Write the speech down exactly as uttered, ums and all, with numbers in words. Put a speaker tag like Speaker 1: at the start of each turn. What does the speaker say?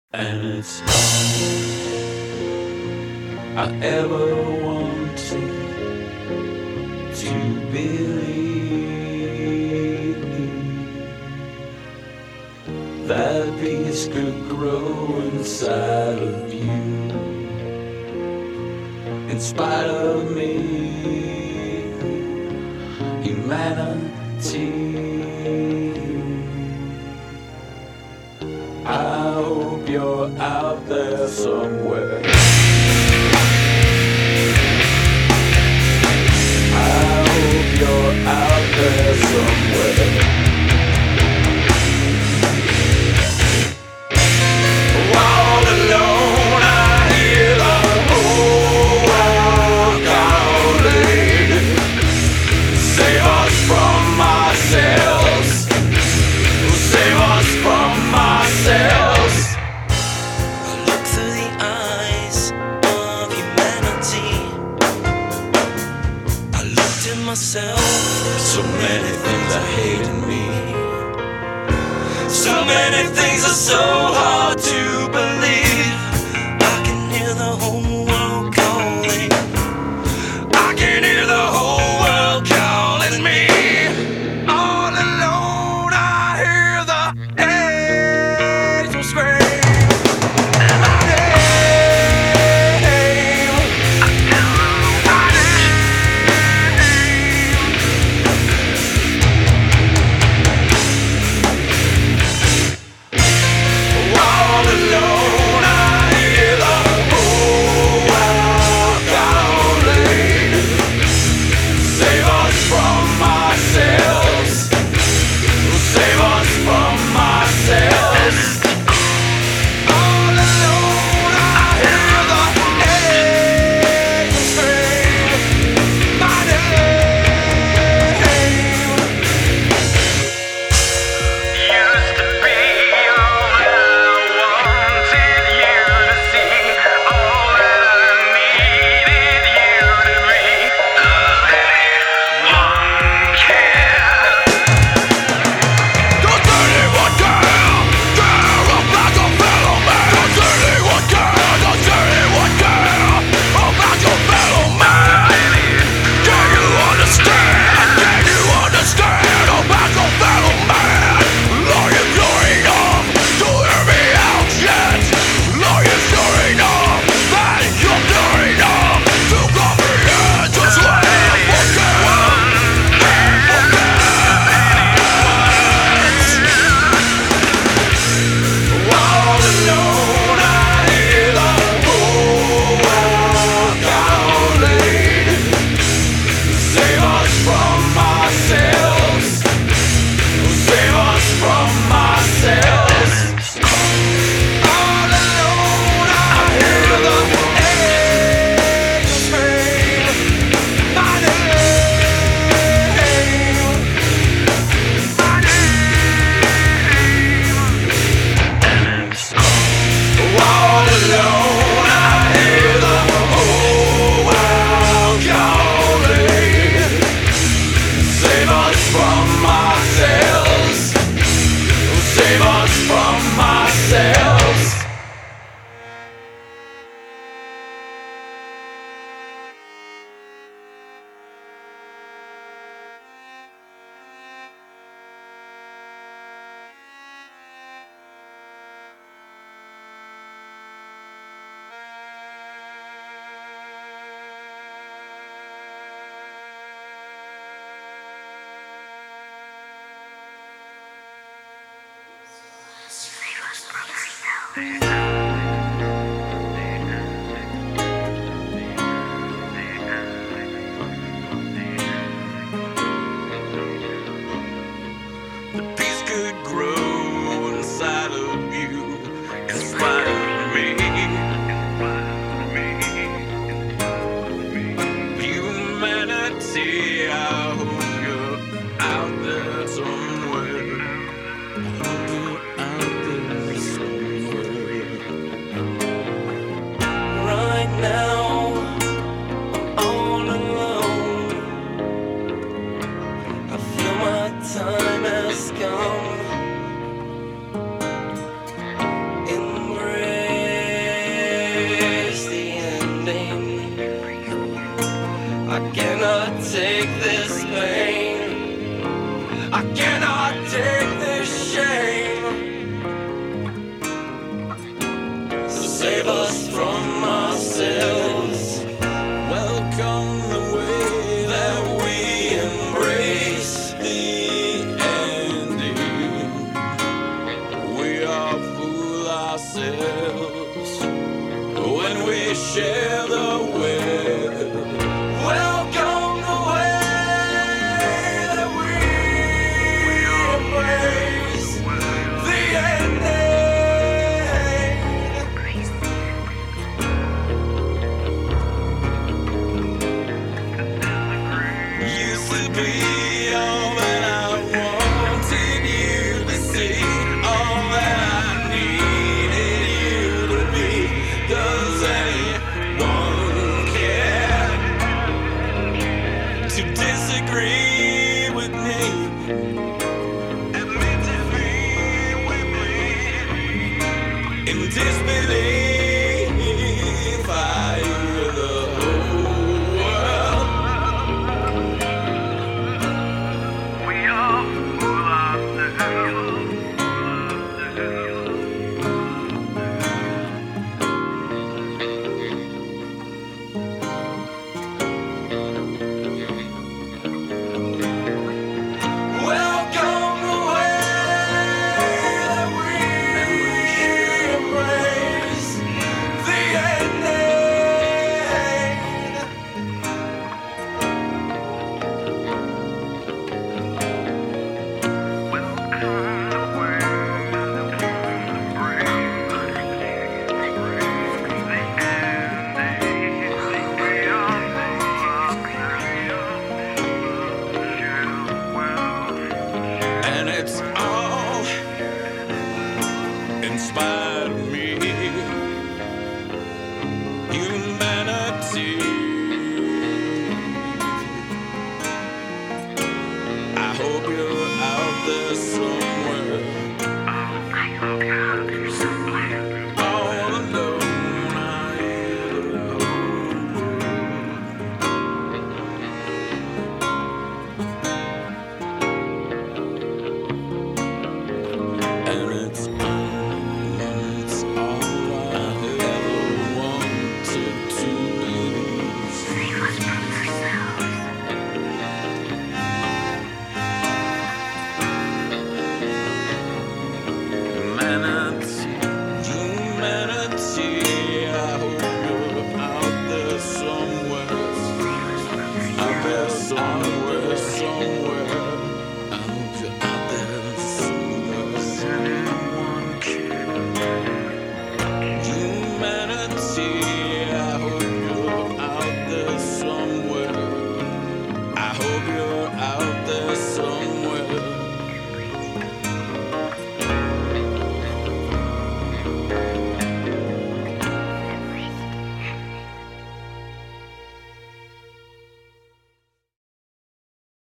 Speaker 1: And it's all I ever wanted to believe that peace could grow inside of you, in spite of me, humanity. I hope you're out there somewhere. I hope you're out there somewhere. All alone, I hear the whole world calling. Save us from ourselves. Save us from ourselves.
Speaker 2: I look through the eyes of humanity. I looked at myself.
Speaker 1: So many things I hate in me.
Speaker 2: So many things are so hard to believe. I can hear the whole world calling. I can hear the whole world calling me. All alone, I hear the angels scream. My name, my name.
Speaker 1: All alone, I hear the whole world calling. Save us from ourselves. Save us from ourselves.
Speaker 2: All alone, I hear the angels scream. My name used to be all that I wanted you to see, all that I needed you to be. Anyone care? Does anyone care? Care about your fellow man? Does anyone care? Does anyone care about your fellow man? Can you understand? Can you understand about your fellow man? Are you pure enough to hear me out yet? Are you sure enough that you're pure enough to comprehend just what I forget?
Speaker 1: All alone, I hear the whole world calling. Save us from ourselves. Save us from ourselves.
Speaker 2: All alone, I hear the angels scream. My name, my
Speaker 1: All alone, I hear the whole world calling. Save us from ourselves. Save us from ourselves. The peace could grow inside of you, in spite of me. Humanity, I hope you're out there somewhere. I hope you're out there somewhere. take this pain. I cannot take this shame. So save us from ourselves. Welcome the way that we embrace the ending. We are fool ourselves when we share the web. Welcome the way that we embrace the ending. Used to be all that I wanted you to see, all that I needed you to be. Does anyone care to disagree with me? Admit defeat with me. In disbelief, I hear the whole world. We are full ourselves. Welcome the way that we embrace the ending. And it's all in spite of me.